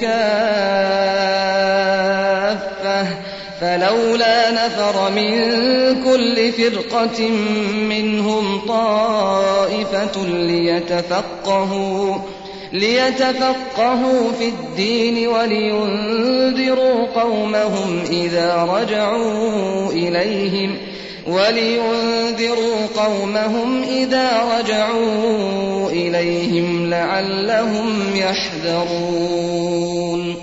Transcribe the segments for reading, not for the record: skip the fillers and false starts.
كافة فلولا نفر من كل فرقة منهم طائفة ليتفقهوا في الدين ولينذروا قومهم إذا رجعوا إليهم لعلهم يحذرون.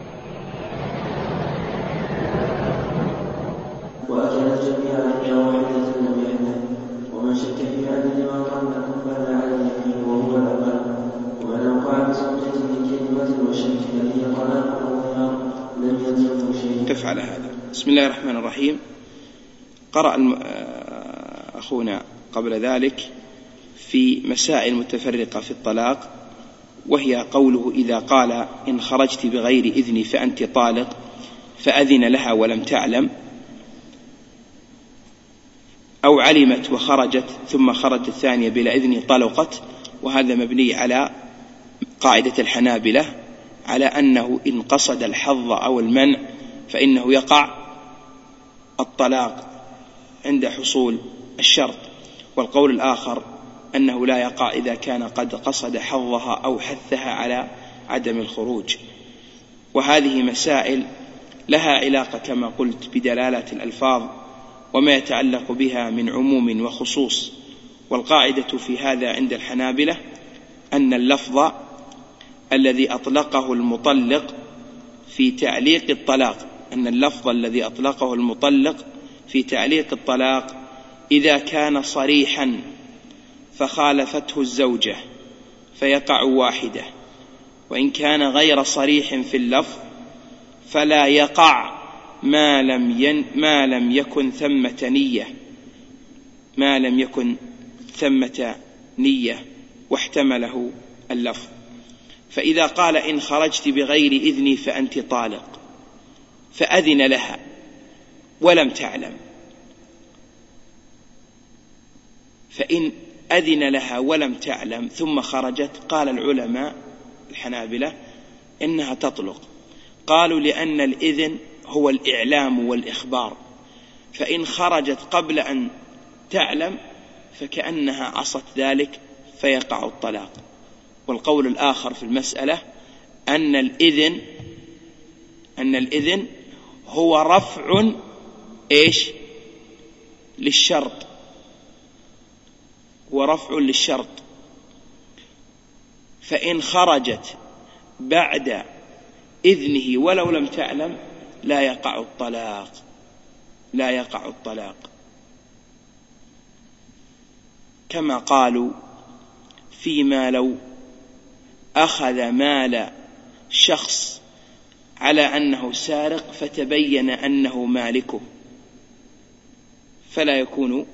وأكل الجميع إلا واحدة لم يحدث، ومن شك في عدد ما قال لكم بنى على اليمين وهو الأقل، ومن أوقع بزوجته كلمة وشك هي طلاق أو ظهار لم يلزمه شيء. تفعل هذا. بسم الله الرحمن الرحيم. قرأ أخونا قبل ذلك في مسائل متفرقة في الطلاق، وهي قوله إذا قال إن خرجت بغير إذني فأنت طالق فأذن لها ولم تعلم، أو علمت وخرجت ثم خرجت الثانية بلا إذن طلقت. وهذا مبني على قاعدة الحنابلة على أنه إن قصد الحظ أو المنع فإنه يقع الطلاق عند حصول الشرط، والقول الآخر أنه لا يقع إذا كان قد قصد حظها أو حثها على عدم الخروج. وهذه مسائل لها علاقة كما قلت بدلالة الألفاظ وما يتعلق بها من عموم وخصوص. والقاعدة في هذا عند الحنابلة أن اللفظ الذي أطلقه المطلق في تعليق الطلاق إذا كان صريحا فخالفته الزوجة فيقع واحدة، وإن كان غير صريح في اللفظ فلا يقع ما لم يكن ثمة نية واحتمله اللفظ. فإذا قال إن خرجت بغير إذني فأنت طالق فأذن لها ولم تعلم، فإن أذن لها ولم تعلم ثم خرجت، قال العلماء الحنابلة إنها تطلق. قالوا لأن الإذن هو الإعلام والإخبار، فإن خرجت قبل أن تعلم فكأنها عصت ذلك فيقع الطلاق. والقول الآخر في المسألة أن الإذن هو رفع للشرط، فإن خرجت بعد إذنه ولو لم تعلم لا يقع الطلاق، كما قالوا فيما لو أخذ مال شخص على أنه سارق فتبين أنه مالكه فلا يكون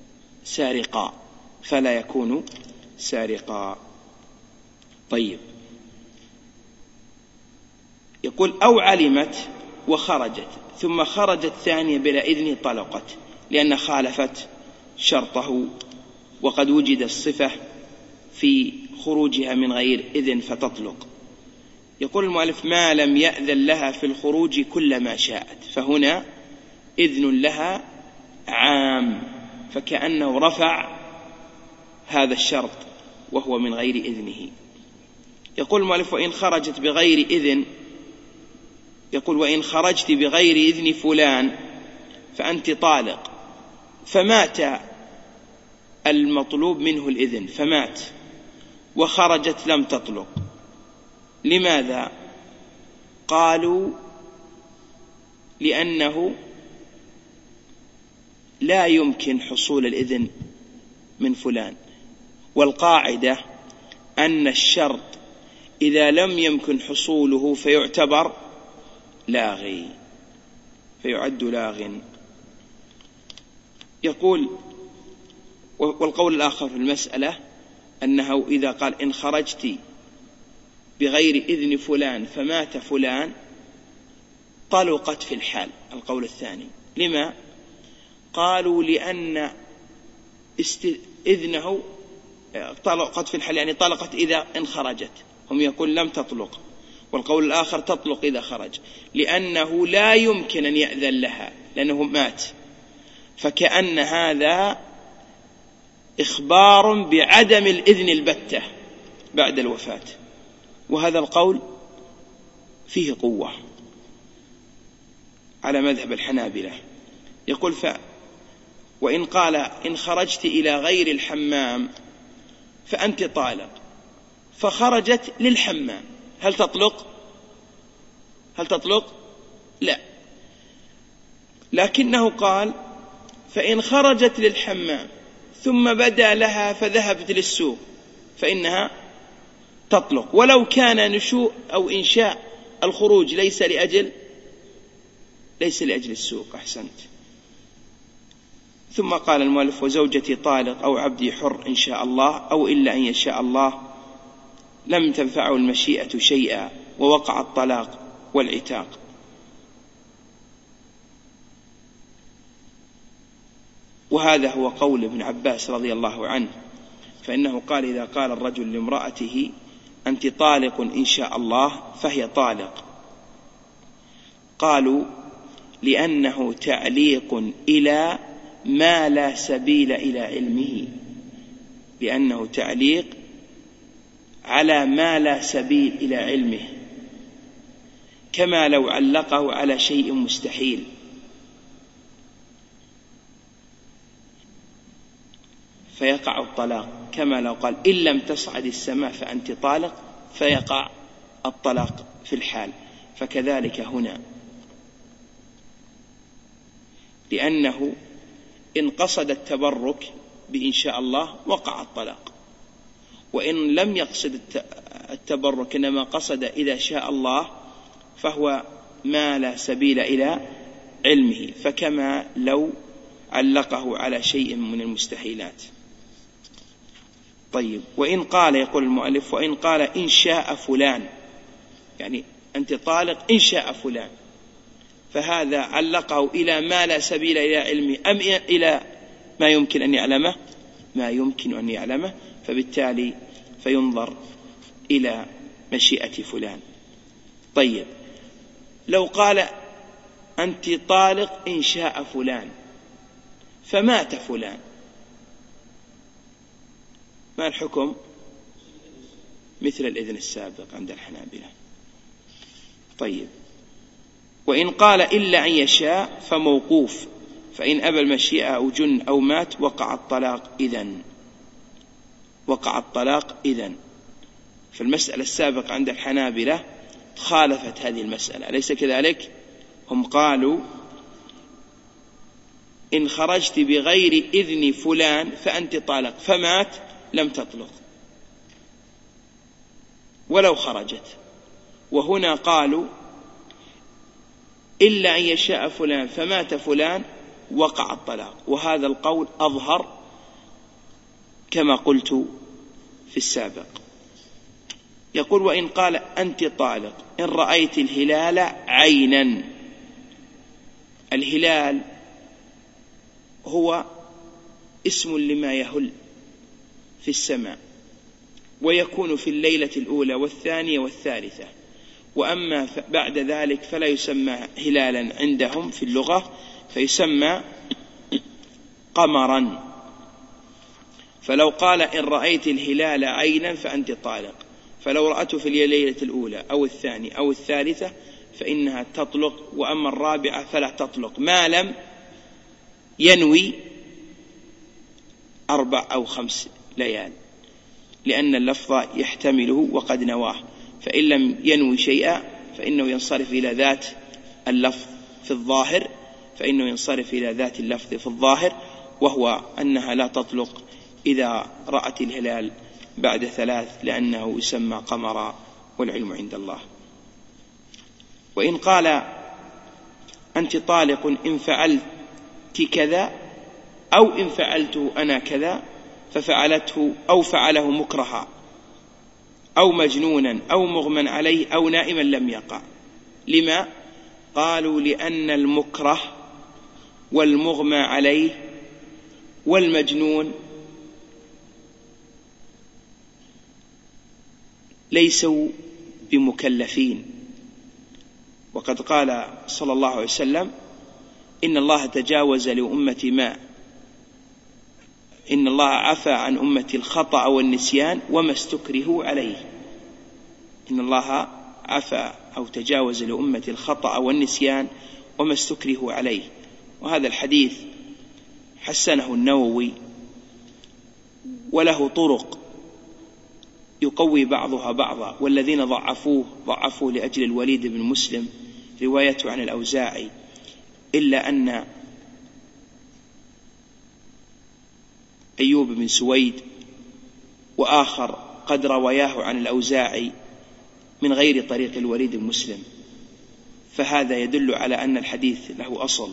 سارقا. طيب، يقول أو علمت وخرجت ثم خرجت ثانية بلا إذن طلقت، لأن خالفت شرطه وقد وجد الصفة في خروجها من غير إذن فتطلق. يقول المؤلف ما لم يأذن لها في الخروج كل ما شاءت، فهنا إذن لها عام، فكأنه رفع هذا الشرط وهو من غير إذنه. يقول المؤلف وإن خرجت بغير إذن، يقول وإن خرجت بغير إذن فلان فأنت طالق، فمات المطلوب منه الإذن فمات وخرجت لم تطلق. لماذا؟ قالوا لأنه لا يمكن حصول الإذن من فلان، والقاعدة أن الشرط إذا لم يمكن حصوله فيعتبر لاغي، فيعد لاغ. يقول والقول الآخر في المسألة أنه إذا قال إن خرجت بغير إذن فلان فمات فلان طلقت في الحال. القول الثاني لما؟ قالوا لأن إذنه طلقت في الحال، يعني طلقت إذا إن خرجت، هم يقول لم تطلق، والقول الآخر تطلق إذا خرج، لأنه لا يمكن أن يأذن لها لأنه مات، فكأن هذا إخبار بعدم الإذن البتة بعد الوفاة، وهذا القول فيه قوة على مذهب الحنابلة. يقول وإن قال إن خرجت إلى غير الحمام فأنت طالق، فخرجت للحمام، هل تطلق؟ لا، لكنه قال فإن خرجت للحمام ثم بدا لها فذهبت للسوق فإنها تطلق، ولو كان نشوء أو إنشاء الخروج ليس لأجل السوق. أحسنت. ثم قال المؤلف وزوجتي طالق أو عبدي حر إن شاء الله أو إلا أن يشاء الله لم تنفعه المشيئة شيئا ووقع الطلاق والعتاق. وهذا هو قول ابن عباس رضي الله عنه، فإنه قال إذا قال الرجل لامرأته أنت طالق إن شاء الله فهي طالق، قالوا لأنه تعليق إلى ما لا سبيل إلى علمه، لأنه تعليق على ما لا سبيل إلى علمه، كما لو علقه على شيء مستحيل. فيقع الطلاق، كما لو قال إن لم تصعد السماء فأنت طالق، فيقع الطلاق في الحال. فكذلك هنا، لأنه إن قصد التبرك بإن شاء الله وقع الطلاق، وإن لم يقصد التبرك إنما قصد إذا شاء الله فهو ما لا سبيل إلى علمه، فكما لو علقه على شيء من المستحيلات. طيب، وإن قال، يقول المؤلف وإن قال إن شاء فلان، يعني أنت طالق إن شاء فلان، فهذا علقه إلى ما لا سبيل إلى علمه أم إلى ما يمكن أن يعلمه؟ ما يمكن أن يعلمه، فبالتالي فينظر إلى مشيئة فلان. طيب، لو قال أنت طالق إن شاء فلان فمات فلان، ما الحكم؟ مثل الإذن السابق عند الحنابلة. طيب، وإن قال إلا أن يشاء فموقوف، فإن أبى المشيئة أو جن أو مات وقع الطلاق إذن. فالمسألة السابقة عند الحنابلة خالفت هذه المسألة، أليس كذلك؟ هم قالوا إن خرجت بغير إذن فلان فأنت طالق، فمات لم تطلق ولو خرجت. وهنا قالوا إلا أن يشاء فلان فمات فلان وقع الطلاق، وهذا القول أظهر كما قلت في السابق. يقول وإن قال أنت طالق إن رأيت الهلال عينا. الهلال هو اسم لما يهل في السماء، ويكون في الليلة الأولى والثانية والثالثة، وأما بعد ذلك فلا يسمى هلالا عندهم في اللغة، فيسمى قمرا. فلو قال إن رأيت الهلال عينا فأنت طالق، فلو رأته في الليلة الأولى أو الثانية أو الثالثة فإنها تطلق، وأما الرابعة فلا تطلق ما لم ينوي 4 أو 5 ليال، لأن اللفظ يحتمله وقد نواه. فإن لم ينوي شيئا فإنه ينصرف إلى ذات اللفظ في الظاهر، وهو أنها لا تطلق إذا رأت الهلال بعد 3، لأنه يسمى قمرا والعلم عند الله. وإن قال أنت طالق إن فعلت كذا أو إن فعلته أنا كذا، ففعلته أو فعله مكرها أو مجنونا أو مغمى عليه أو نائما لم يقع. لما؟ قالوا لأن المكره والمغمى عليه والمجنون ليسوا بمكلفين. وقد قال صلى الله عليه وسلم: إن الله تجاوز لأمتي إن الله عفى عن أمتي الخطأ والنسيان وما استكرهوا عليه. إن الله عفى أو تجاوز لأمتي الخطأ والنسيان وما استكرهوا عليه. وهذا الحديث حسنه النووي، وله طرق يقوي بعضها بعضا، والذين ضعفوه لأجل الوليد بن مسلم روايته عن الأوزاعي، إلا أن أيوب بن سويد وآخر قد رواياه عن الأوزاعي من غير طريق الوليد بن مسلم، فهذا يدل على أن الحديث له أصل.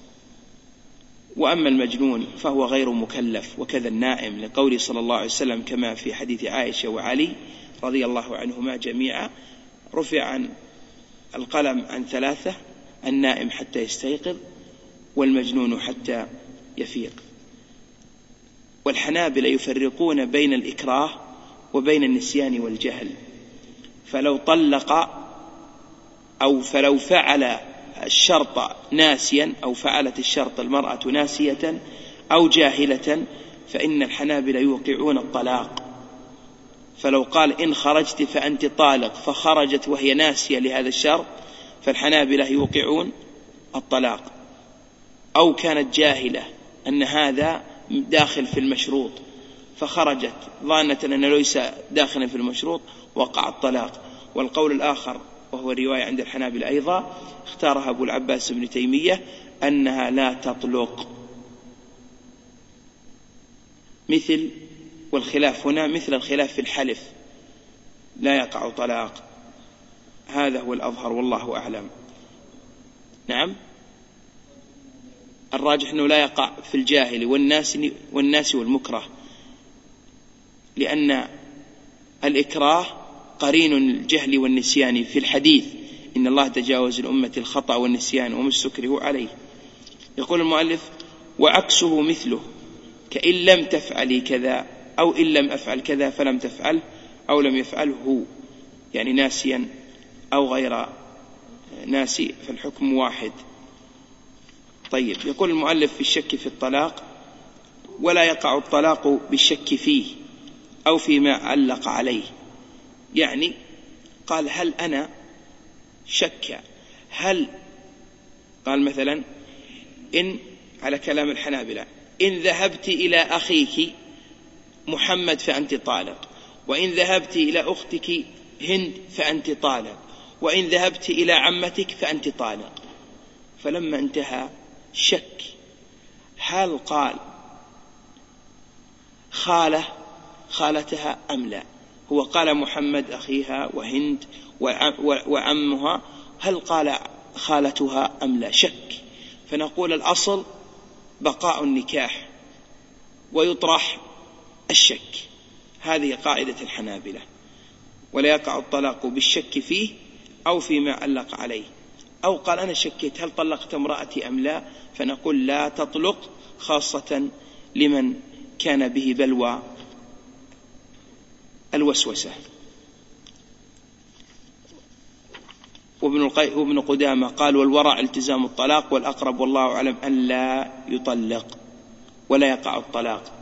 وأما المجنون فهو غير مكلف، وكذا النائم، لقوله صلى الله عليه وسلم كما في حديث عائشة وعلي رضي الله عنهما جميعا: رفع عن القلم عن 3، النائم حتى يستيقظ، والمجنون حتى يفيق. والحنابلة يفرقون بين الإكراه وبين النسيان والجهل، فلو طلق فلو فعل الشرط ناسيا، أو فعلت الشرط المرأة ناسية أو جاهلة، فإن الحنابلة يوقعون الطلاق. فلو قال: إن خرجت فأنت طالق، فخرجت وهي ناسية لهذا الشرط، فالحنابلة يوقعون الطلاق. أو كانت جاهلة أن هذا داخل في المشروط، فخرجت ظانة أنه ليس داخلا في المشروط، وقع الطلاق. والقول الآخر، وهو رواية عند الحنابلة أيضا، اختارها أبو العباس بن تيمية، أنها لا تطلق. والخلاف هنا مثل الخلاف في الحلف، لا يقع طلاق. هذا هو الأظهر والله أعلم. نعم، الراجح أنه لا يقع في الجاهل والناس والمكره، لأن الإكراه قرين الجهل والنسيان في الحديث: إن الله تجاوز الأمة الخطأ والنسيان وما استكرهوا عليه. يقول المؤلف: وعكسه مثله، كإن لم تفعلي كذا، أو إن لم أفعل كذا فلم تفعل، أو لم يفعله، يعني ناسيا أو غير ناسي، فالحكم واحد. طيب، يقول المؤلف في الشك في الطلاق: ولا يقع الطلاق بالشك فيه أو فيما علق عليه. يعني قال: هل أنا شك، قال مثلا: إن، على كلام الحنابلة، إن ذهبت إلى أخيك محمد فأنت طالق، وإن ذهبت إلى أختك هند فأنت طالق، وإن ذهبت إلى عمتك فأنت طالق. فلما انتهى شك هل قال خالتها أم لا. هو قال محمد أخيها وهند وعمها، هل قال خالتها أم لا؟ شك. فنقول الأصل بقاء النكاح ويطرح الشك. هذه قاعدة الحنابلة. ولا يقع الطلاق بالشك فيه أو فيما علق عليه. أو قال: أنا شكيت هل طلقت امرأتي أم لا، فنقول لا تطلق، خاصة لمن كان به بلوى الوسوسة. وابن قدامة قال: والورع التزام الطلاق، والأقرب والله أعلم أن لا يطلق ولا يقع الطلاق.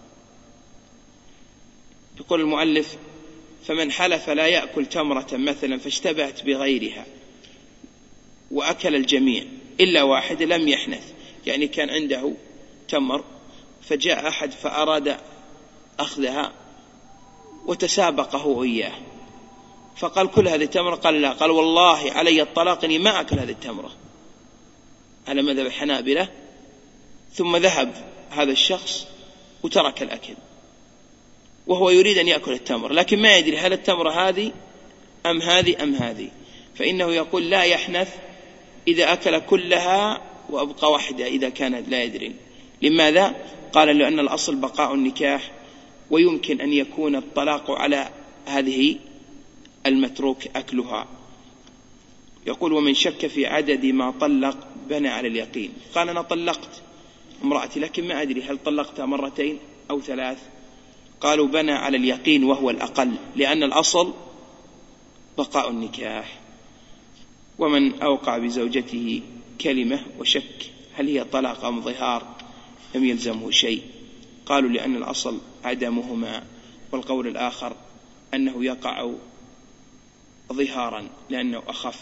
يقول المؤلف: فمن حلف لا يأكل تمرة مثلا فاشتبهت بغيرها وأكل الجميع إلا واحد لم يحنث، يعني كان عنده تمر فجاء أحد فأراد أخذها وتسابقه إياه، فقال: كل هذه التمرة؟ قال: لا. قال: والله علي الطلاق إني ما أكل هذه التمرة، على مذهب الحنابلة. ثم ذهب هذا الشخص وترك الأكل، وهو يريد أن يأكل التمر، لكن ما يدري هل التمرة هذه أم هذه، فإنه يقول: لا يحنث إذا أكل كلها وأبقى واحدة إذا كان لا يدري. لماذا؟ قال: لأن الأصل بقاء النكاح، ويمكن أن يكون الطلاق على هذه المتروك أكلها. يقول: ومن شك في عدد ما طلق بنى على اليقين. قال: أنا طلقت امرأتي لكن ما أدري هل طلقتها 2 أو 3. قالوا: بنى على اليقين وهو الأقل، لأن الأصل بقاء النكاح. ومن أوقع بزوجته كلمة وشك هل هي طلاق أم ظهار لم يلزمه شيء. قالوا لأن الأصل عدمهما، والقول الآخر أنه يقع ظهارا لأنه أخف،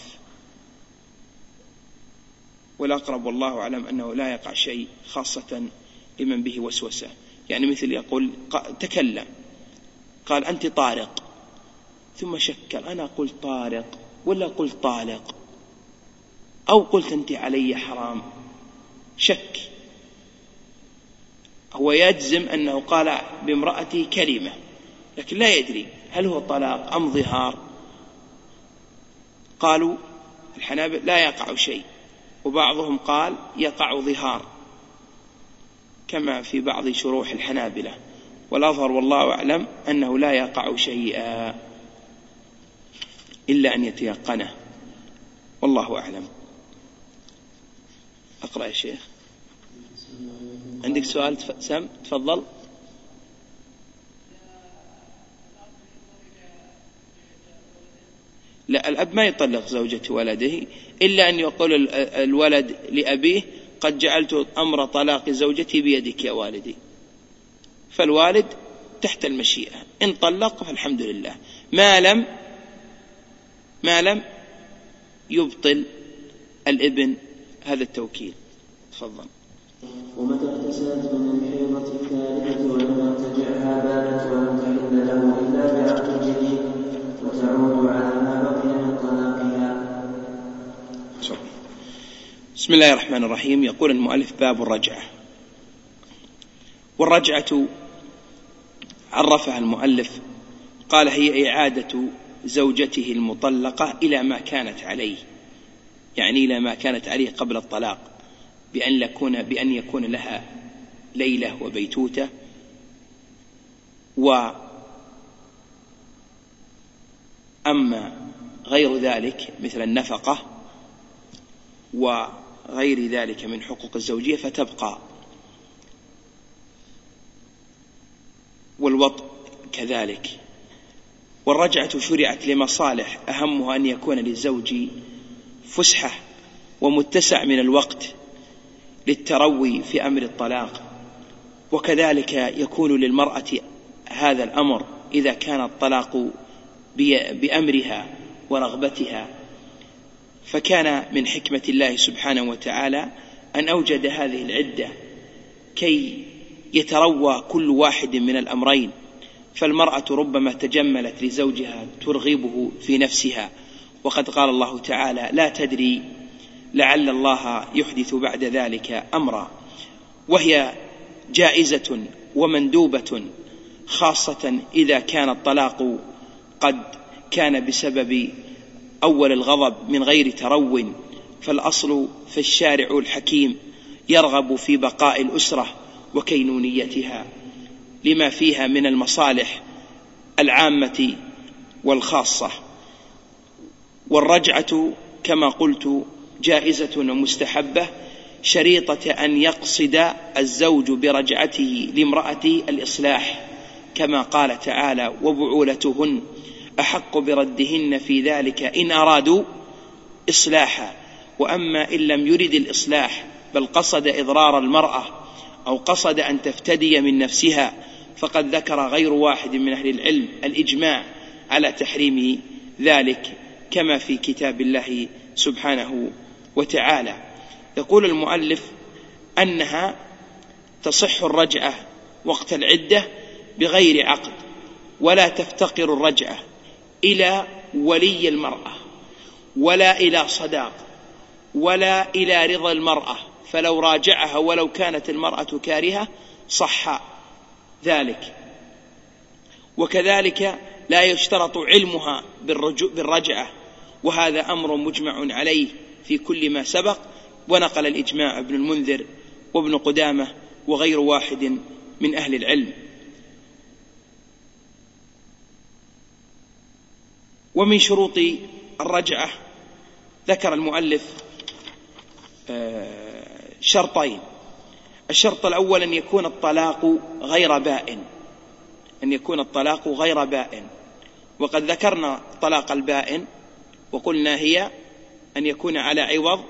والأقرب والله أعلم أنه لا يقع شيء، خاصة لمن به وسوسة. يعني مثل يقول تكلم قال أنت طارق، ثم شكل أنا قلت طارق ولا قلت طالق، أو قلت أنت علي حرام، شك. هو يجزم أنه قال بامرأتي كلمة، لكن لا يدري هل هو طلاق أم ظهار. قالوا الحنابلة لا يقع شيء، وبعضهم قال يقع ظهار كما في بعض شروح الحنابلة، والأظهر والله أعلم أنه لا يقع شيئا إلا أن يتيقنه، والله أعلم. أقرأ يا شيخ. عندك سؤال سم؟ تفضل. لا، الأب ما يطلق زوجة ولده إلا أن يقول الولد لأبيه قد جعلت أمر طلاق زوجتي بيدك يا والدي، فالوالد تحت المشيئة، إن طلق فالحمد لله، ما لم يبطل الابن هذا التوكيل. تفضل. ومتى اغتسلت من الحيضة الثالثة ولم ترتجعها بانت ولم تحل له إلا بعقد جديد وتعود على ما بقي من طلاقها. بسم الله الرحمن الرحيم. يقول المؤلف باب الرجعة. والرجعة عرفها المؤلف قال هي إعادة زوجته المطلقة إلى ما كانت عليه، يعني إلى ما كانت عليه قبل الطلاق، بأن يكون لها ليلة وبيتوتة، وأما غير ذلك مثل النفقة وغير ذلك من حقوق الزوجية فتبقى، والوطء كذلك. والرجعة شرعت لمصالح أهمها أن يكون للزوج فسحة ومتسع من الوقت للتروي في أمر الطلاق، وكذلك يكون للمرأة هذا الأمر إذا كان الطلاق بأمرها ورغبتها. فكان من حكمة الله سبحانه وتعالى أن أوجد هذه العدة كي يتروى كل واحد من الأمرين، فالمرأة ربما تجملت لزوجها ترغبه في نفسها، وقد قال الله تعالى لا تدري لعل الله يحدث بعد ذلك أمرا، وهي جائزة ومندوبة، خاصة إذا كان الطلاق قد كان بسبب أول الغضب من غير ترو، فالأصل في الشارع الحكيم يرغب في بقاء الأسرة وكينونيتها لما فيها من المصالح العامة والخاصة. والرجعة كما قلت جائزة ومستحبة، شريطة أن يقصد الزوج برجعته لامرأته الإصلاح، كما قال تعالى وبعولتهن أحق بردهن في ذلك إن أرادوا إصلاحا. وأما إن لم يرد الإصلاح بل قصد إضرار المرأة أو قصد أن تفتدي من نفسها، فقد ذكر غير واحد من أهل العلم الإجماع على تحريم ذلك كما في كتاب الله سبحانه وتعالى. يقول المؤلف أنها تصح الرجعة وقت العدة بغير عقد، ولا تفتقر الرجعة إلى ولي المرأة ولا إلى صداق ولا إلى رضا المرأة، فلو راجعها ولو كانت المرأة كارهة صح ذلك. وكذلك لا يشترط علمها بالرجعة، وهذا أمر مجمع عليه في كل ما سبق، ونقل الإجماع ابن المنذر وابن قدامة وغير واحد من أهل العلم. ومن شروط الرجعة ذكر المؤلف شرطين. الشرط الأول أن يكون الطلاق غير بائن، وقد ذكرنا طلاق البائن وقلنا هي أن يكون على عوض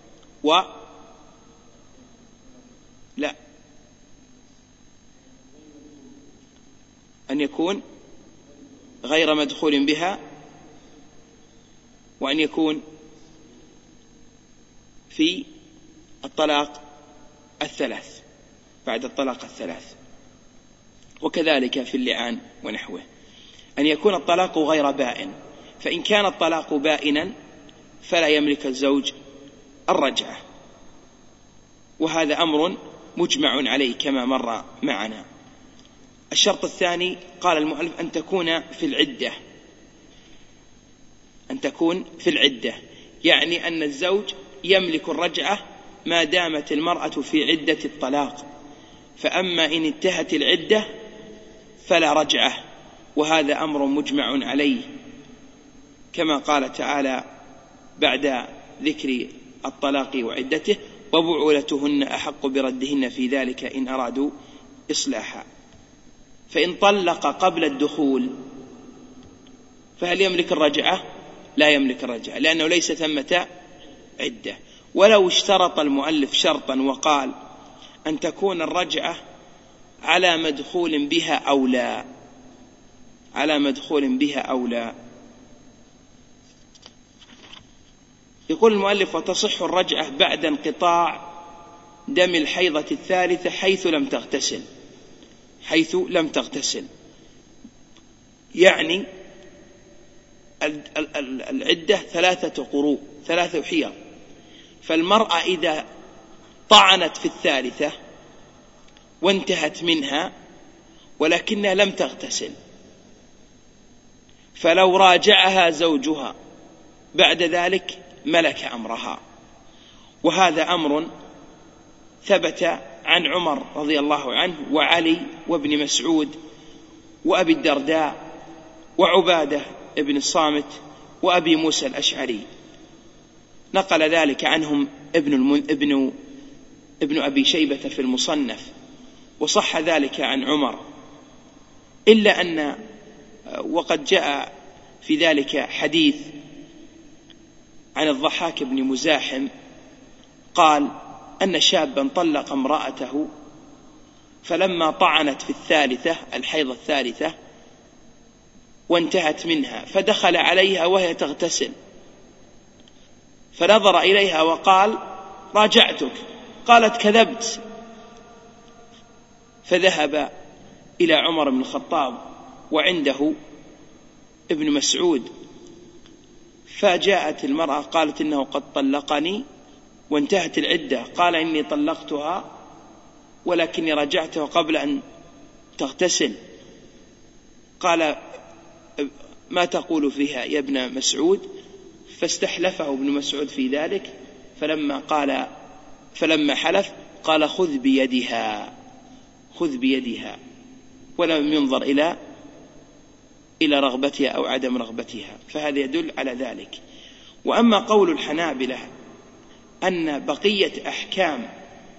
أن يكون غير مدخول بها، وأن يكون في الطلاق الثلاث بعد الطلاق الثلاث، وكذلك في اللعان ونحوه أن يكون الطلاق غير بائن. فإن كان الطلاق بائنا فلا يملك الزوج الرجعة، وهذا أمر مجمع عليه كما مر معنا. الشرط الثاني قال المؤلف أن تكون في العدة، أن تكون في العدة، يعني أن الزوج يملك الرجعة ما دامت المرأة في عدة الطلاق، فأما إن انتهت العدة فلا رجعة، وهذا أمر مجمع عليه كما قال تعالى بعد ذكر الطلاق وعدته: وبعولتهن أحق بردهن في ذلك إن أرادوا إصلاحا. فإن طلق قبل الدخول فهل يملك الرجعة؟ لا يملك الرجعة، لأنه ليس ثمة عدة. ولو اشترط المؤلف شرطا وقال أن تكون الرجعة على مدخول بها أو لا، على مدخول بها أو لا، يقول المؤلف: وتصح الرجعة بعد انقطاع دم الحيضة الثالثة حيث لم تغتسل. حيث لم تغتسل يعني العدة 3 قروء، 3 حيض، فالمرأة إذا طعنت في الثالثة وانتهت منها ولكنها لم تغتسل، فلو راجعها زوجها بعد ذلك ملك أمرها. وهذا أمر ثبت عن عمر رضي الله عنه وعلي وابن مسعود وأبي الدرداء وعبادة ابن الصامت وأبي موسى الأشعري، نقل ذلك عنهم ابن أبي شيبة في المصنف، وصح ذلك عن عمر، إلا أن وقد جاء في ذلك حديث عن الضحاك بن مزاحم قال أن شابا طلق امرأته فلما طعنت في الثالثة، الحيض الثالثة، وانتهت منها فدخل عليها وهي تغتسل، فنظر إليها وقال: راجعتك. قالت: كذبت. فذهب إلى عمر بن الخطاب وعنده ابن مسعود، فجاءت المرأة قالت: إنه قد طلقني وانتهت العدة. قال: إني طلقتها ولكني رجعتها قبل أن تغتسل. قال: ما تقول فيها يا ابن مسعود؟ فاستحلفه ابن مسعود في ذلك، فلما حلف قال: خذ بيدها، ولم ينظر إلى رغبتها أو عدم رغبتها، فهذا يدل على ذلك. وأما قول الحنابلة أن بقية أحكام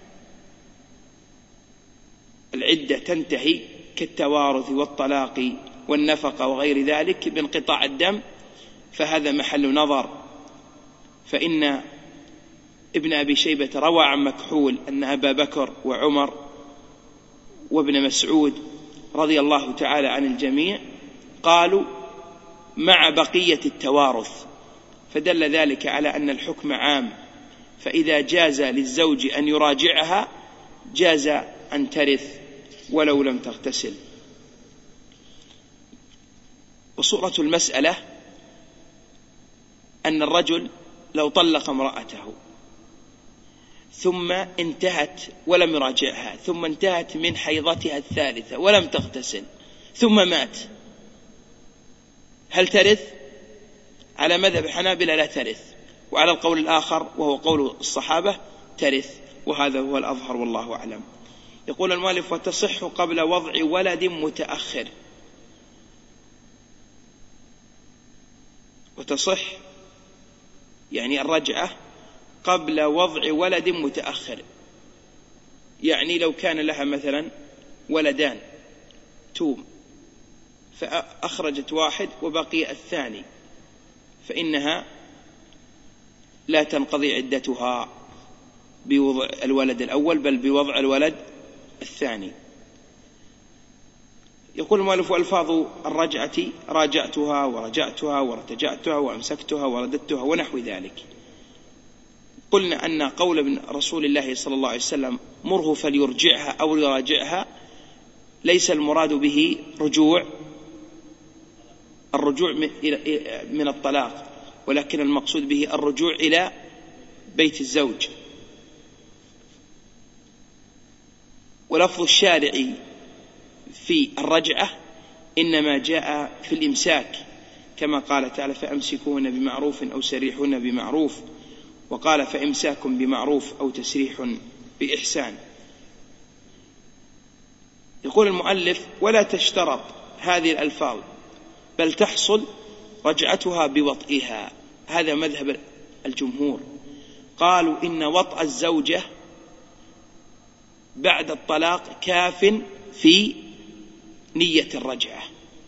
العدة تنتهي كالتوارث والطلاق والنفقة وغير ذلك بانقطاع الدم، فهذا محل نظر. فإن ابن أبي شيبة روى عن مكحول أن أبا بكر وعمر وابن مسعود رضي الله تعالى عن الجميع قالوا مع بقية التوارث، فدل ذلك على أن الحكم عام، فإذا جاز للزوج أن يراجعها جاز أن ترث ولو لم تغتسل. وصورة المسألة أن الرجل لو طلق امرأته ثم انتهت ولم يراجعها، ثم انتهت من حيضتها الثالثة ولم تغتسل، ثم مات، هل ترث؟ على مذهب الحنابلة لا ترث، وعلى القول الآخر وهو قول الصحابة ترث، وهذا هو الأظهر والله أعلم. يقول المؤلف: وتصح قبل وضع ولد متأخر. وتصح يعني الرجعة قبل وضع ولد متأخر، يعني لو كان لها مثلا ولدان توم فأخرجت واحد وبقي الثاني، فإنها لا تنقضي عدتها بوضع الولد الأول بل بوضع الولد الثاني. يقول المؤلف: وألفاظ الرجعة راجعتها ورجعتها وارتجعتها وأمسكتها ورددتها ونحو ذلك. قلنا أن قول ابن رسول الله صلى الله عليه وسلم: مره فليرجعها أو يراجعها، ليس المراد به الرجوع من الطلاق، ولكن المقصود به الرجوع إلى بيت الزوج. ولفظ الشارع في الرجعة إنما جاء في الإمساك، كما قال تعالى: فأمسكوهن بمعروف أو سريحوهن بمعروف، وقال: فإمساك بمعروف أو تسريح بإحسان. يقول المؤلف: ولا تشترط هذه الألفاظ بل تحصل رجعتها بوطئها. هذا مذهب الجمهور، قالوا إن وطأ الزوجة بعد الطلاق كاف في نية الرجعة.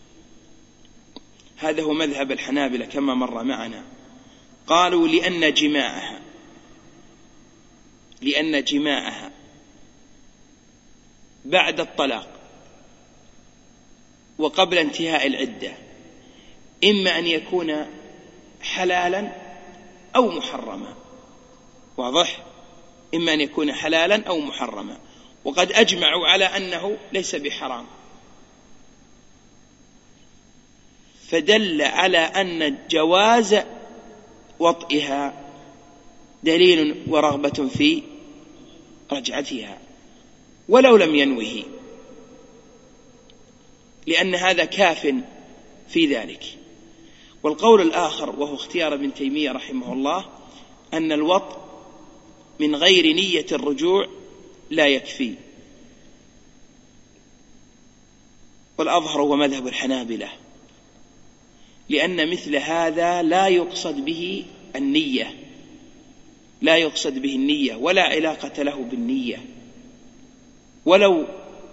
هذا هو مذهب الحنابلة كما مر معنا. قالوا لأن جماعها بعد الطلاق وقبل انتهاء العدة إما أن يكون حلالا أو محرما. واضح؟ إما أن يكون حلالا أو محرما، وقد أجمعوا على أنه ليس بحرام، فدل على أن جواز وطئها دليل ورغبة في رجعتها ولو لم ينوه، لأن هذا كاف في ذلك. والقول الآخر وهو اختيار ابن تيمية رحمه الله أن الوطء من غير نية الرجوع لا يكفي، والأظهر هو مذهب الحنابلة، لأن مثل هذا لا يقصد به النية ولا علاقة له بالنية. ولو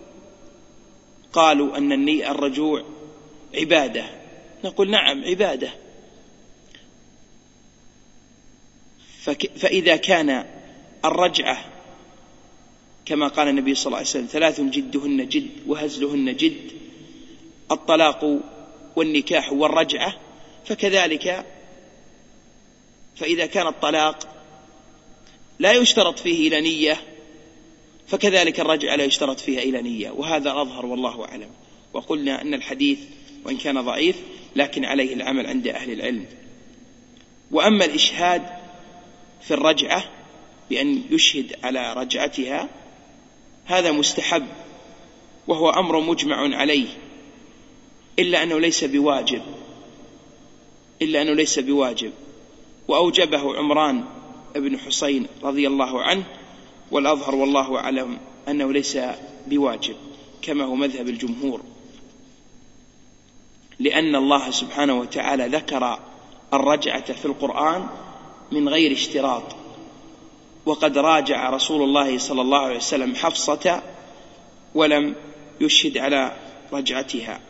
قالوا أن الرجوع عبادة نقول نعم عبادة، فإذا كان الرجعة كما قال النبي صلى الله عليه وسلم: 3 جدهن جد وهزلهن جد، الطلاق والنكاح والرجعة، فكذلك فإذا كان الطلاق لا يشترط فيه إلى نية فكذلك الرجعة لا يشترط فيها إلى نية، وهذا أظهر والله أعلم. وقلنا أن الحديث وإن كان ضعيف لكن عليه العمل عند أهل العلم. وأما الإشهاد في الرجعة بأن يشهد على رجعتها هذا مستحب، وهو أمر مجمع عليه، إلا أنه ليس بواجب، وأوجبه عمران بن حسين رضي الله عنه، والأظهر والله أعلم أنه ليس بواجب كما هو مذهب الجمهور، لأن الله سبحانه وتعالى ذكر الرجعة في القرآن من غير اشتراط، وقد راجع رسول الله صلى الله عليه وسلم حفصة ولم يشهد على رجعتها.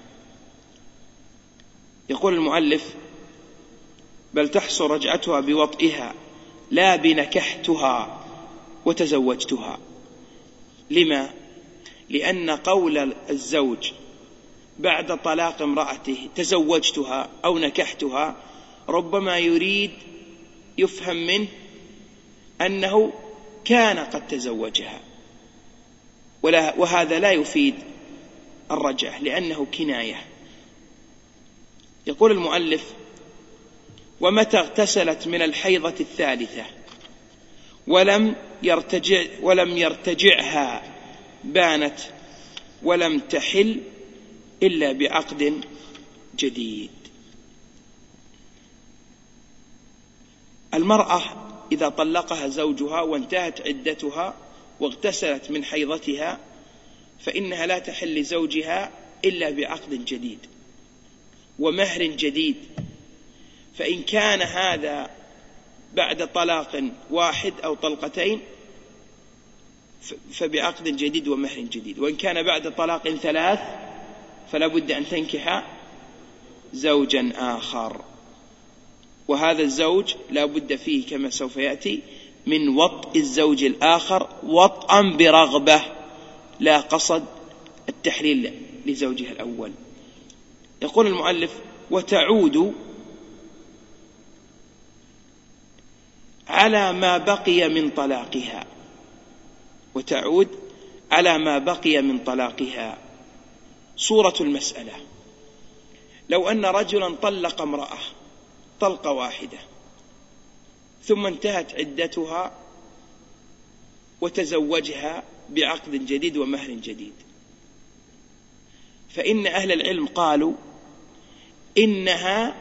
يقول المؤلف: بل تحصل رجعتها بوطئها لا بنكحتها وتزوجتها. لما؟ لأن قول الزوج بعد طلاق امرأته تزوجتها أو نكحتها ربما يريد يفهم منه أنه كان قد تزوجها، وهذا لا يفيد الرجعة لأنه كناية. يقول المؤلف: ومتى اغتسلت من الحيضة الثالثة ولم يرتجعها بانت ولم تحل إلا بعقد جديد. المرأة إذا طلقها زوجها وانتهت عدتها واغتسلت من حيضتها فإنها لا تحل لزوجها إلا بعقد جديد ومهر جديد، فإن كان هذا بعد طلاق واحد أو طلقتين فبعقد جديد ومهر جديد، وإن كان بعد طلاق 3 فلا بد أن تنكح زوجا آخر، وهذا الزوج لا بد فيه كما سوف يأتي من وطء الزوج الآخر وطئا برغبة لا قصد التحليل لزوجها الأول. يقول المؤلف: وتعود على ما بقي من طلاقها، وتعود على ما بقي من طلاقها. صورة المسألة: لو أن رجلا طلق امرأة طلقة واحدة ثم انتهت عدتها وتزوجها بعقد جديد ومهر جديد، فإن أهل العلم قالوا إنها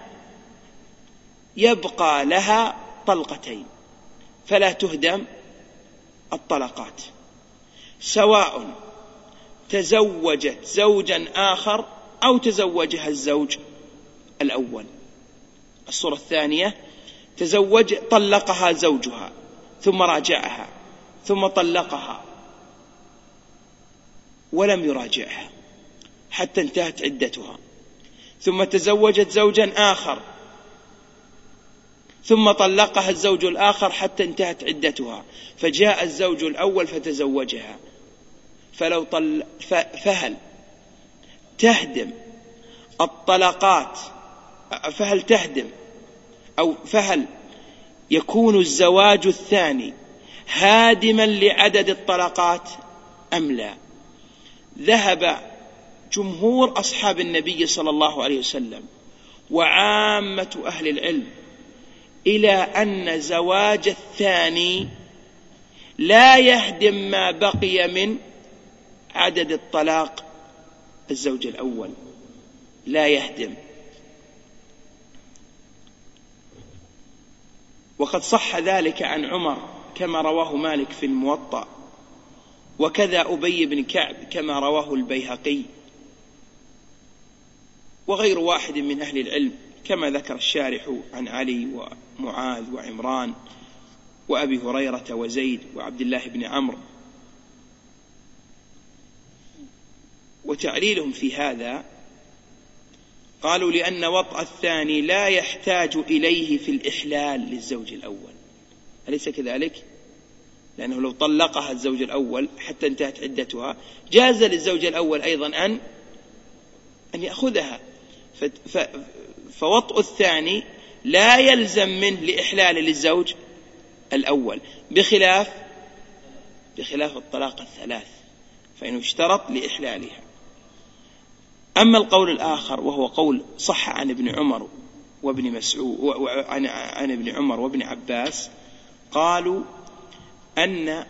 يبقى لها طلقتين فلا تهدم الطلقات، سواء تزوجت زوجا آخر أو تزوجها الزوج الأول. الصورة الثانية: طلقها زوجها ثم راجعها ثم طلقها ولم يراجعها حتى انتهت عدتها، ثم تزوجت زوجا آخر ثم طلقها الزوج الآخر حتى انتهت عدتها، فجاء الزوج الأول فتزوجها، فهل تهدم الطلقات؟ فهل يكون الزواج الثاني هادما لعدد الطلقات أم لا؟ ذهب جمهور أصحاب النبي صلى الله عليه وسلم وعامة أهل العلم إلى أن زواج الثاني لا يهدم ما بقي من عدد الطلاق الزوج الأول، لا يهدم. وقد صح ذلك عن عمر كما رواه مالك في الموطأ، وكذا أبي بن كعب كما رواه البيهقي وغير واحد من أهل العلم، كما ذكر الشارح عن علي ومعاذ وعمران وأبي هريرة وزيد وعبد الله بن عمرو. وتعليلهم في هذا قالوا: لأن وطأ الثاني لا يحتاج إليه في الإحلال للزوج الأول. أليس كذلك؟ لأنه لو طلقها الزوج الأول حتى انتهت عدتها جاز للزوج الأول أيضا أن يأخذها، فوطء الثاني لا يلزم منه لإحلال للزوج الأول، بخلاف الطلاق الثلاث فإنه اشترط لإحلالها. أما القول الآخر وهو قول صح عن ابن عمر وابن مسعود عن ابن عمر وابن عباس، قالوا أن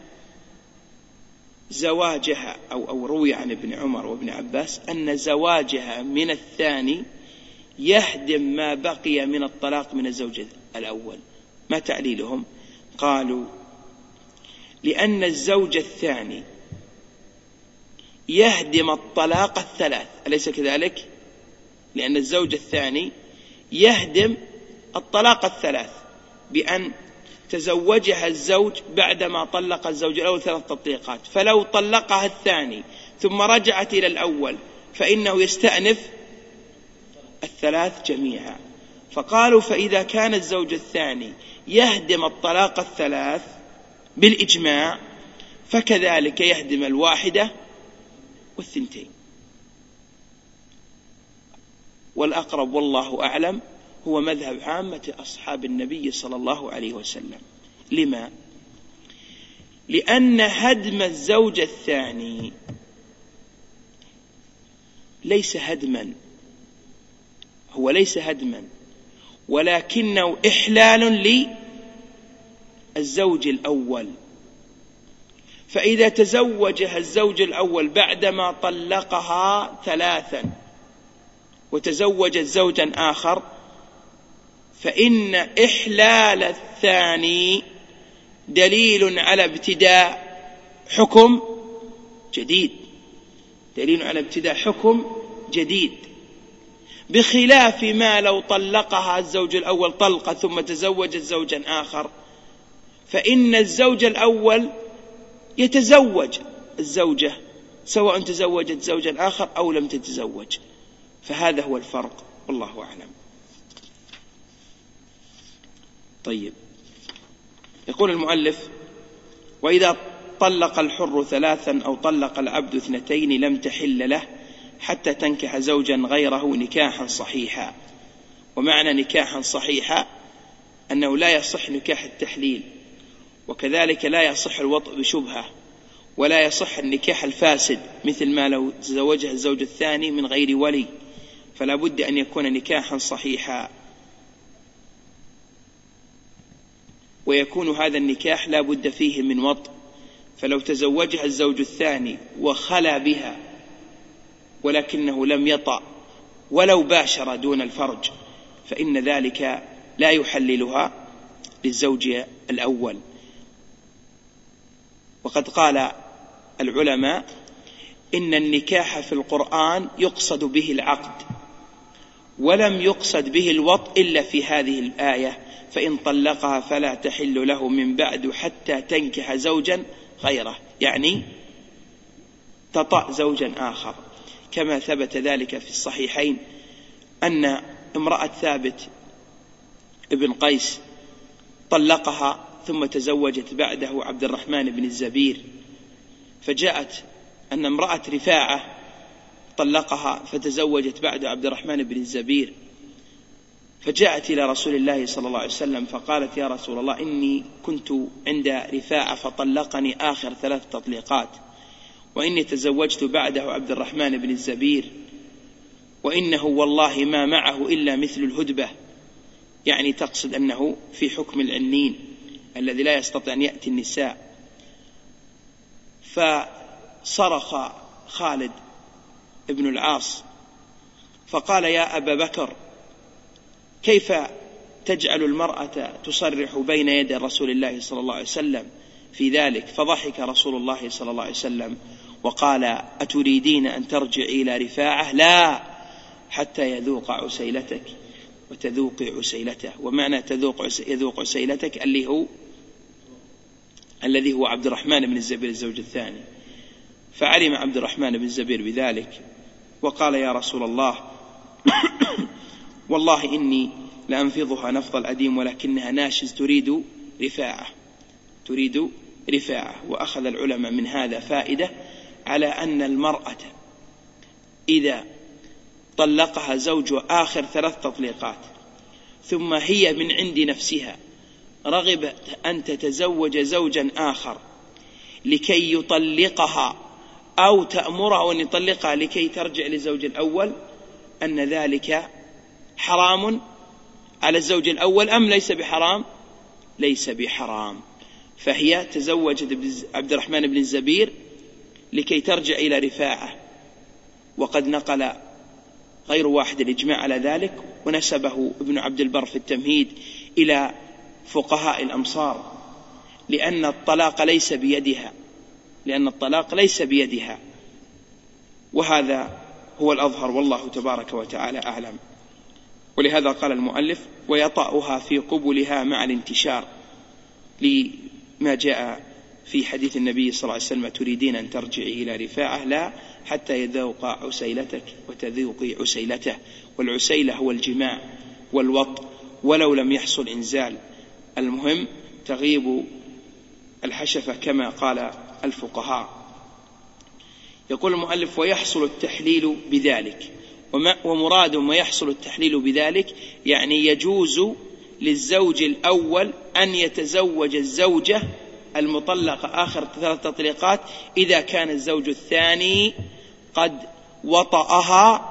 زواجها أو روي عن ابن عمر وابن عباس أن زواجها من الثاني يهدم ما بقي من الطلاق من الزوج الأول. ما تعليلهم؟ قالوا: لأن الزوج الثاني يهدم الطلاق الثلاث، أليس كذلك؟ لأن الزوج الثاني يهدم الطلاق الثلاث بأن تزوجها الزوج بعدما طلق الزوج الأول 3 تطليقات، فلو طلقها الثاني ثم رجعت إلى الأول فإنه يستأنف 3 جميعا. فقالوا: فإذا كان الزوج الثاني يهدم الطلاق 3 بالإجماع، فكذلك يهدم 1 و2. والأقرب والله أعلم هو مذهب عامة أصحاب النبي صلى الله عليه وسلم. لما؟ لأن هدم الزوج الثاني ليس هدما، هو ليس هدما ولكنه إحلال للزوج الأول. فإذا تزوجها الزوج الأول بعدما طلقها 3 وتزوجت زوجا آخر، فإن إحلال الثاني دليل على ابتداء حكم جديد، دليل على ابتداء حكم جديد، بخلاف ما لو طلقها الزوج الأول طلقة ثم تزوجت زوجا آخر، فإن الزوج الأول يتزوج الزوجة سواء تزوجت زوجا آخر أو لم تتزوج. فهذا هو الفرق والله أعلم. طيب، يقول المؤلف: وإذا طلق الحر 3 أو طلق العبد 2 لم تحل له حتى تنكح زوجا غيره نكاحا صحيحا. ومعنى نكاحا صحيحا أنه لا يصح نكاح التحليل، وكذلك لا يصح الوطء بشبهة، ولا يصح النكاح الفاسد مثل ما لو تزوجها الزوج الثاني من غير ولي، فلا بد أن يكون نكاحا صحيحا. ويكون هذا النكاح لا بد فيه من وطء، فلو تزوجها الزوج الثاني وخلى بها ولكنه لم يطأ ولو باشر دون الفرج فإن ذلك لا يحللها للزوج الأول. وقد قال العلماء إن النكاح في القرآن يقصد به العقد، ولم يقصد به الوطء إلا في هذه الآية: فإن طلقها فلا تحل له من بعد حتى تنكح زوجا غيره، يعني تطأ زوجا آخر، كما ثبت ذلك في الصحيحين أن امرأة ثابت ابن قيس طلقها ثم تزوجت بعده عبد الرحمن بن الزبير، فجاءت أن امرأة رفاعة طلقها فتزوجت بعد عبد الرحمن بن الزبير، فجاءت إلى رسول الله صلى الله عليه وسلم فقالت: يا رسول الله، إني كنت عند رفاعة فطلقني آخر 3 تطليقات، وإني تزوجت بعده عبد الرحمن بن الزبير، وإنه والله ما معه إلا مثل الهدبة، يعني تقصد أنه في حكم العنين الذي لا يستطيع أن يأتي النساء. فصرخ خالد ابن العاص فقال: يا أبا بكر، كيف تجعل المرأة تصرح بين يدي رسول الله صلى الله عليه وسلم في ذلك؟ فضحك رسول الله صلى الله عليه وسلم وقال: أتريدين أن ترجعي إلى رفاعة؟ لا، حتى يذوق عسيلتك وتذوقي عسيلته. ومعنى يذوق عسيلتك الذي هو عبد الرحمن بن الزبير الزوج الثاني. فعلم عبد الرحمن بن الزبير بذلك وقال: يا رسول الله، والله إني لأنفضها نفض الأديم ولكنها ناشز تريد رفاعة. وأخذ العلماء من هذا فائدة على أن المرأة إذا طلقها زوج آخر 3 تطليقات ثم هي من عند نفسها رغبت أن تتزوج زوجا آخر لكي يطلقها أو تأمره أن يطلقها لكي ترجع للزوج الأول، أن ذلك حرام على الزوج الأول أم ليس بحرام؟ ليس بحرام. فهي تزوجت عبد الرحمن بن الزبير لكي ترجع إلى رفاعة، وقد نقل غير واحد الإجماع على ذلك، ونسبه ابن عبد البر في التمهيد إلى فقهاء الأمصار، لأن الطلاق ليس بيدها، وهذا هو الأظهر والله تبارك وتعالى أعلم. ولهذا قال المؤلف: ويطأها في قبلها مع الانتشار، لما جاء في حديث النبي صلى الله عليه وسلم: تريدين أن ترجعي إلى رفاعة؟ لا، حتى يذوق عسيلتك وتذوقي عسيلته. والعسيلة هو الجماع والوط ولو لم يحصل إنزال، المهم تغيب الحشفة كما قال الفقهاء. يقول المؤلف: ويحصل التحليل بذلك. ومراد ما يحصل التحليل بذلك يعني يجوز للزوج الأول أن يتزوج الزوجة المطلقة آخر 3 تطليقات إذا كان الزوج الثاني قد وطأها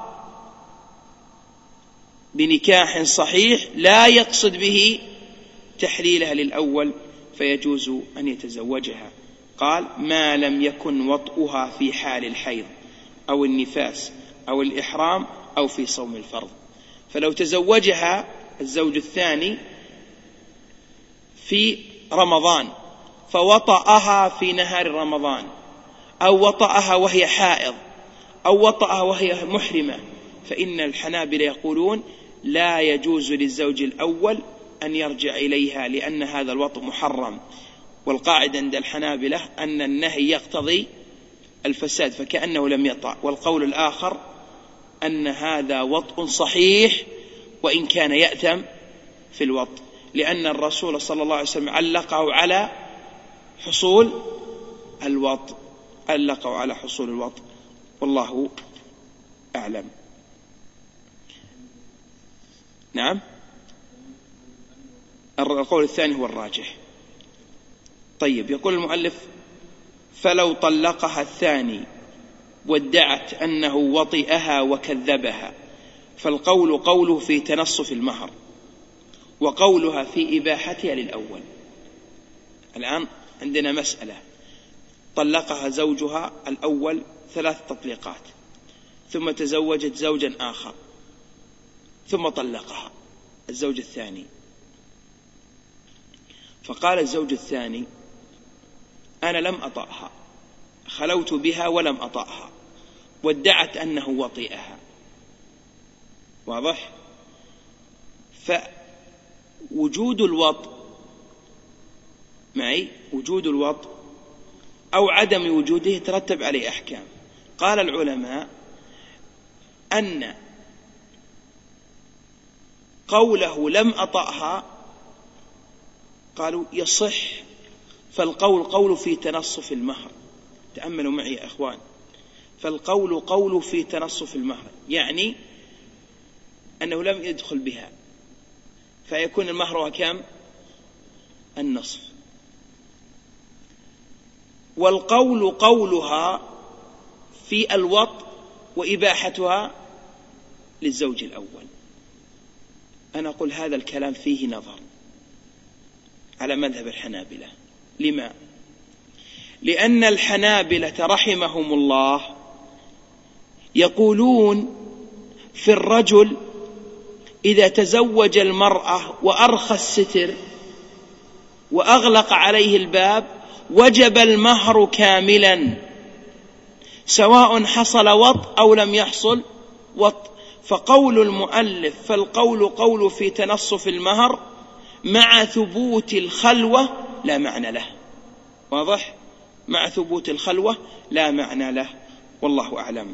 بنكاح صحيح لا يقصد به تحليلها للأول، فيجوز أن يتزوجها. قال: ما لم يكن وطئها في حال الحيض أو النفاس أو الإحرام أو في صوم الفرض. فلو تزوجها الزوج الثاني في رمضان فوطأها في نهار رمضان، أو وطأها وهي حائض، أو وطأها وهي محرمة، فإن الحنابلة يقولون لا يجوز للزوج الأول أن يرجع إليها، لأن هذا الوطء محرم. والقاعدة عند الحنابلة أن النهي يقتضي الفساد، فكأنه لم يطأ. والقول الآخر أن هذا وطء صحيح وإن كان يأثم في الوطء، لأن الرسول صلى الله عليه وسلم علقه على حصول الوطء، علقه على حصول الوطء، والله أعلم. نعم، القول الثاني هو الراجح. طيب، يقول المؤلف: فلو طلقها الثاني وادعت أنه وطئها وكذبها فالقول قوله في تنصف المهر، وقولها في إباحتها للأول. الآن عندنا مسألة: طلقها زوجها الأول 3 تطليقات، ثم تزوجت زوجا آخر، ثم طلقها الزوج الثاني، فقال الزوج الثاني: أنا لم أطأها، خلوت بها ولم أطأها، وادعت أنه وطئها. واضح؟ فوجود الوطء معي، وجود الوطء أو عدم وجوده يترتب عليه أحكام. قال العلماء أن قوله لم أطأها قالوا يصح، فالقول قول في تنصف المهر. تأملوا معي يا أخوان، فالقول قول في تنصف المهر، يعني أنه لم يدخل بها، فيكون المهر كم؟ النصف. والقول قولها في الوطء وإباحتها للزوج الأول. أنا أقول هذا الكلام فيه نظر على مذهب الحنابلة. لما؟ لأن الحنابلة رحمهم الله يقولون في الرجل إذا تزوج المرأة وأرخى الستر وأغلق عليه الباب وجب المهر كاملا، سواء حصل وطء أو لم يحصل وطء. فقول المؤلف فالقول قول في تنصف المهر مع ثبوت الخلوة لا معنى له. واضح؟ مع ثبوت الخلوة لا معنى له، والله أعلم.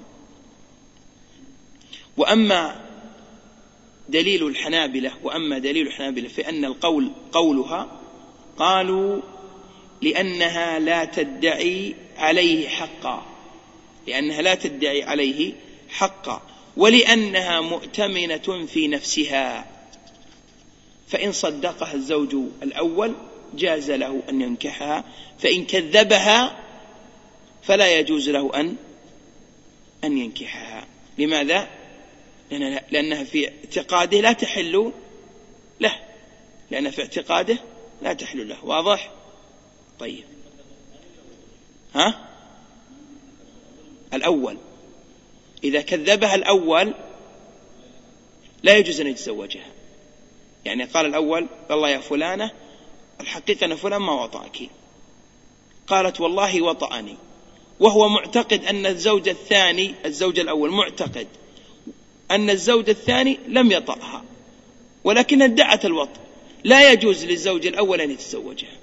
وأما دليل الحنابلة في أن القول قولها، قالوا لأنها لا تدعي عليه حقا، ولأنها مؤتمنة في نفسها، فإن صدقها الزوج الأول جاز له أن ينكحها، فإن كذبها فلا يجوز له أن ينكحها. لماذا؟ لأنها في اعتقاده لا تحل له، واضح؟ طيب، الأول إذا كذبها الأول لا يجوز أن يتزوجها. يعني قال الأول: والله يا فلانة الحقيقة أن فلان ما وطأك. قالت: والله وطأني، وهو معتقد أن الزوج الأول معتقد أن الزوج الثاني لم يطأها، ولكن ادعت الوطء. لا يجوز للزوج الأول أن يتزوجها.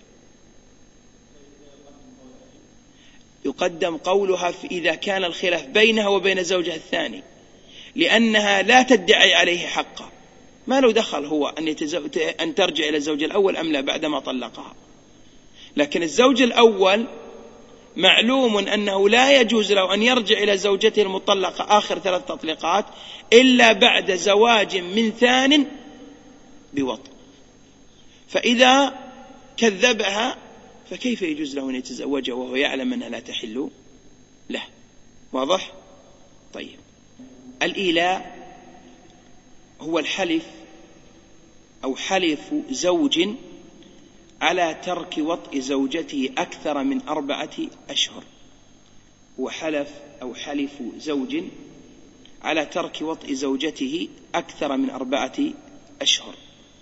يقدم قولها إذا كان الخلاف بينها وبين زوجها الثاني، لأنها لا تدعي عليه حقا. ما لو دخل هو أن ترجع إلى الزوج الأول أم لا بعدما طلقها. لكن الزوج الأول معلوم أنه لا يجوز له أن يرجع إلى زوجته المطلقة آخر 3 تطليقات إلا بعد زواج من ثان بوطء. فإذا كذبها فكيف يجوز له أن يتزوجها وهو يعلم أنها لا تحل له؟ واضح؟ طيب، الإيلاء هو الحلف أو حلف زوج على ترك وطء زوجته أكثر من 4 أشهر. وحلف أو حلف زوج على ترك وطء زوجته أكثر من 4 أشهر.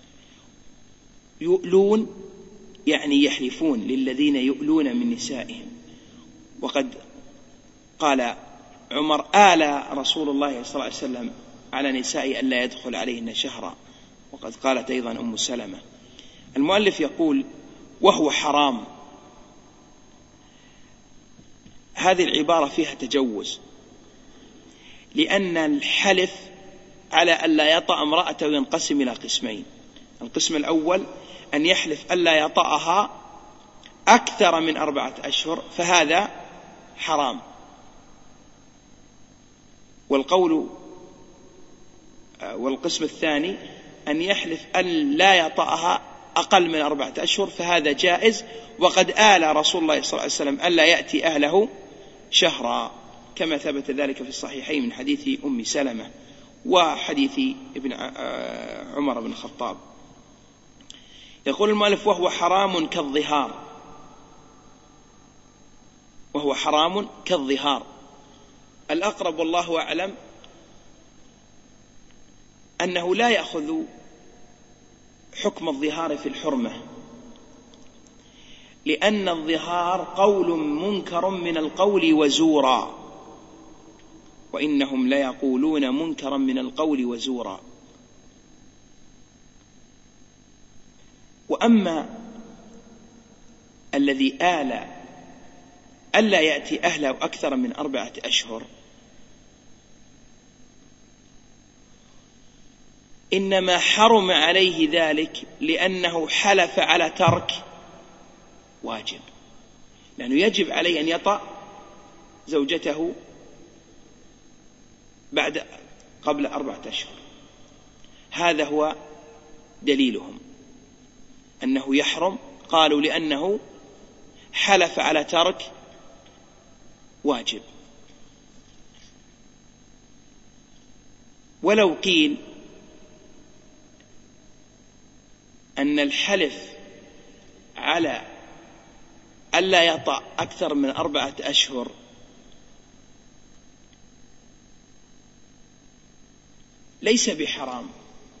يؤلون يعني يحلفون للذين يؤلون من نسائهم. وقد قال عمر: آل رسول الله صلى الله عليه وسلم على نسائه ألا يدخل عليهن شهرا. وقد قالت أيضا أم سلمة. المؤلف يقول: وهو حرام. هذه العبارة فيها تجوز، لأن الحلف على ألا يطأ امرأته ينقسم إلى قسمين. القسم الأول أن يحلف ألا يطأها أكثر من 4 أشهر، فهذا حرام. والقسم الثاني أن يحلف أن لا يطأها أقل من 4 أشهر، فهذا جائز. وقد آل رسول الله صلى الله عليه وسلم ألا يأتي أهله شهرا، كما ثبت ذلك في الصحيحين من حديث أم سلمة وحديث ابن عمر بن الخطاب. يقول المؤلف: وهو حرام كالظهار. وهو حرام كالظهار. الأقرب والله أعلم أنه لا يأخذ حكم الظهار في الحرمة، لأن الظهار قول منكر من القول وزورا، وإنهم ليقولون منكرا من القول وزورا. وأما الذي آل ألا يأتي أهله أكثر من 4 أشهر، إنما حرم عليه ذلك لأنه حلف على ترك واجب، لأنه يجب عليه أن يطأ زوجته قبل 4 أشهر. هذا هو دليلهم أنه يحرم، قالوا لأنه حلف على ترك واجب. ولو قيل أن الحلف على ألا يطأ أكثر من 4 أشهر ليس بحرام،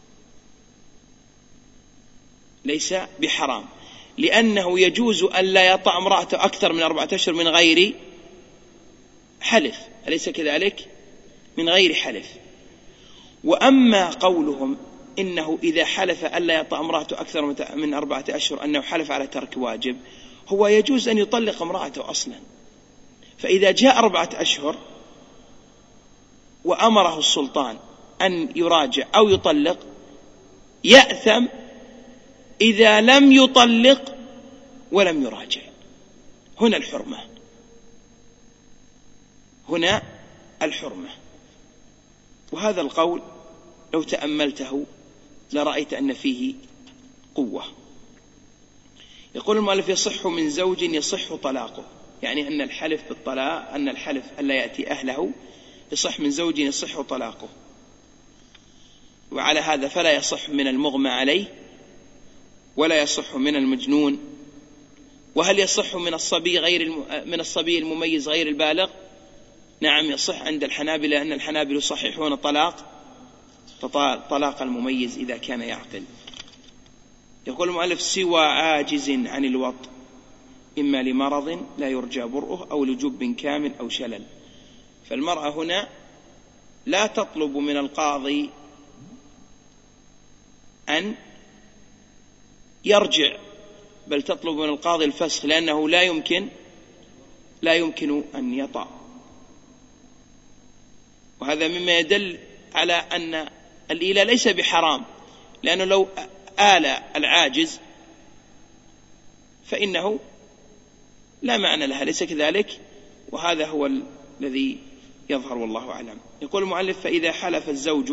ليس بحرام، لأنه يجوز أن لا يطأ امرأته أكثر من 4 أشهر من غير حلف، أليس كذلك؟ من غير حلف. وأما قولهم إنه إذا حلف ألا يطأ امرأته أكثر من 4 أشهر أنه حلف على ترك واجب، هو يجوز أن يطلق امرأته أصلا. فإذا جاء 4 أشهر وأمره السلطان أن يراجع أو يطلق، يأثم إذا لم يطلق ولم يراجع. هنا الحرمة، هنا الحرمة. وهذا القول لو تأملته لرأيت أن فيه قوة. يقول المؤلف: يصح من زوج يصح طلاقه، يعني أن الحلف بالطلاق، أن الحلف ألا يأتي أهله يصح من زوج يصح طلاقه. وعلى هذا فلا يصح من المغمى عليه ولا يصح من المجنون. وهل يصح من الصبي المميز غير البالغ؟ نعم يصح عند الحنابلة، لأن الحنابلة يصححون طلاق المميز إذا كان يعقل. يقول المؤلف: سوى عاجز عن الوطء، إما لمرض لا يرجى برؤه أو لجب كامل أو شلل. فالمرأة هنا لا تطلب من القاضي أن يرجع، بل تطلب من القاضي الفسخ، لأنه لا يمكن أن يطأ. وهذا مما يدل على أن الإيلاء ليس بحرام، لأنه لو آل العاجز فإنه لا معنى لها، ليس كذلك؟ وهذا هو الذي يظهر والله أعلم. يقول المؤلف: فإذا حلف الزوج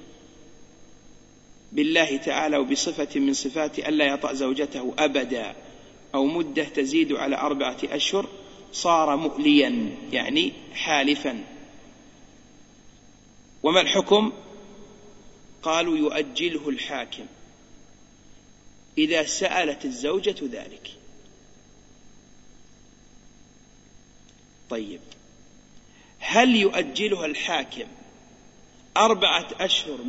بالله تعالى وبصفة من صفات ألا يطأ زوجته أبدا أو مدة تزيد على 4 أشهر صار مؤليا، يعني حالفا. وما الحكم؟ قالوا: يؤجله الحاكم إذا سألت الزوجة ذلك. طيب، هل يؤجلها الحاكم 4 أشهر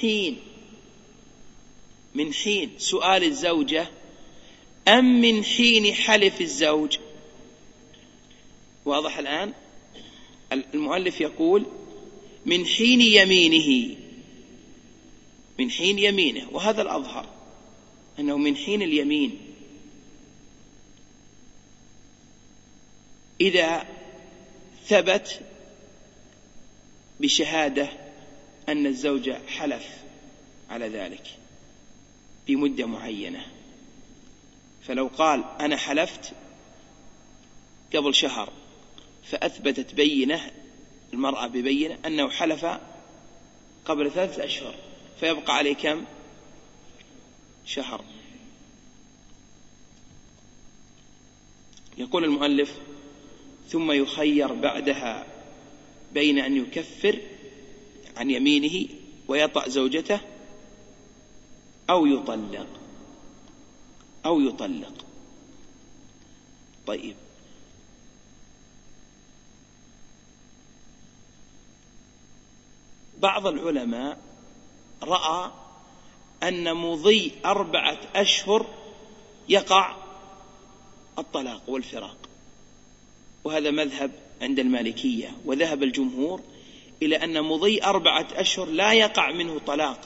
من حين سؤال الزوجة، أم من حين حلف الزوج؟ واضح الآن؟ المؤلف يقول من حين يمينه، من حين يمينه، وهذا الأظهر أنه من حين اليمين. إذا ثبت بشهادة أن الزوج حلف على ذلك بمدة معينة. فلو قال أنا حلفت قبل شهر فأثبتت بينة المرأة ببينة أنه حلف قبل 3 أشهر، فيبقى عليه كم؟ شهر. يقول المؤلف: ثم يخير بعدها بين أن يكفر عن يمينه ويطأ زوجته أو يطلق. طيب، بعض العلماء رأى أن مضي 4 أشهر يقع الطلاق والفراق، وهذا مذهب عند المالكية. وذهب الجمهور إلى أن مضي 4 أشهر لا يقع منه طلاق،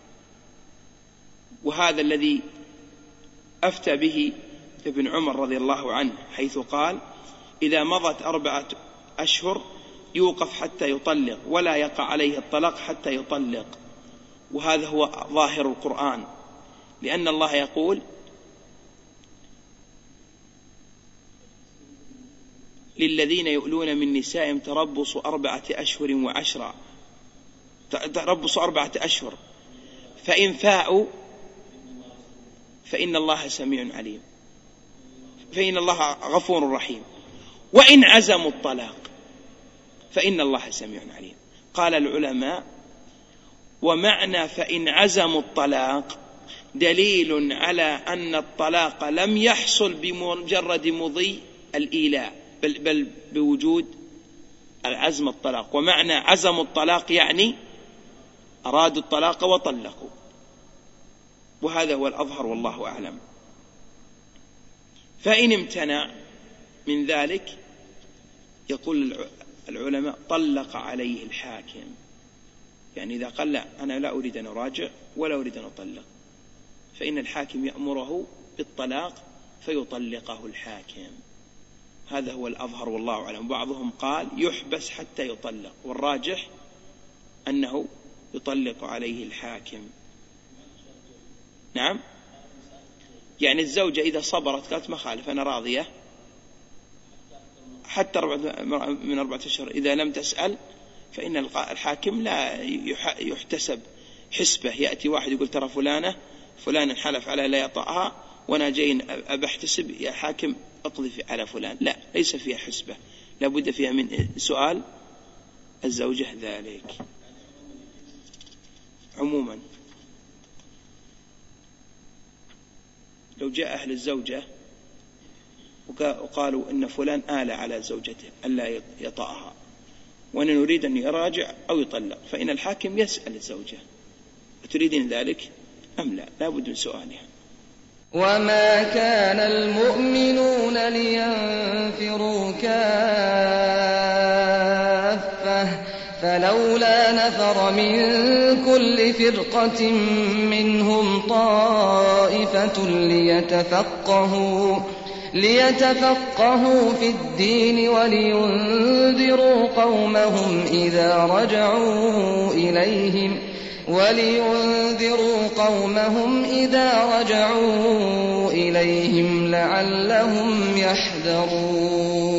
وهذا الذي أفتى به ابن عمر رضي الله عنه، حيث قال: إذا مضت 4 أشهر يوقف حتى يطلق، ولا يقع عليه الطلاق حتى يطلق. وهذا هو ظاهر القرآن، لأن الله يقول: للذين يؤلون من نسائهم تربص 4 أشهر وعشرا، تربص 4 أشهر، فإن فاءوا فإن الله سميع عليم، فإن الله غفور رحيم، وإن عزموا الطلاق فإن الله سميع عليم. قال العلماء: ومعنى فإن عزموا الطلاق دليل على أن الطلاق لم يحصل بمجرد مضي الإيلاء، بل بوجود العزم الطلاق. ومعنى عزموا الطلاق يعني أرادوا الطلاق وطلقوا، وهذا هو الأظهر والله أعلم. فإن امتنع من ذلك، يقول العلماء: طلق عليه الحاكم. يعني إذا قال: لا، أنا لا أريد أن أراجع ولا أريد أن أطلق، فإن الحاكم يأمره بالطلاق فيطلقه الحاكم. هذا هو الأظهر والله أعلم. بعضهم قال يحبس حتى يطلق، والراجح أنه يطلق عليه الحاكم. نعم، يعني الزوجة إذا صبرت قالت: ما خالف، أنا راضية حتى من 4 أشهر، إذا لم تسأل فإن الحاكم لا يحتسب حسبة. يأتي واحد يقول: ترى فلان حلف على لا يطأها، وأنا جاي أبحتسب، يا حاكم أقضي على فلان. لا، ليس فيها حسبة، لابد فيها من سؤال الزوجة ذلك. عموما لو جاء أهل الزوجة وقالوا إن فلان آل على زوجته ألا يطأها، وأن نريد أن يراجع أو يطلق، فإن الحاكم يسأل الزوجة: أتريدين ذلك أم لا؟ لا بد من سؤالها. وما كان المؤمنون لينفروا كافة، فلولا نفر من كل فرقة منهم طائفة ليتفقهوا في الدين ولينذروا قومهم إذا رجعوا إليهم لعلهم يحذرون.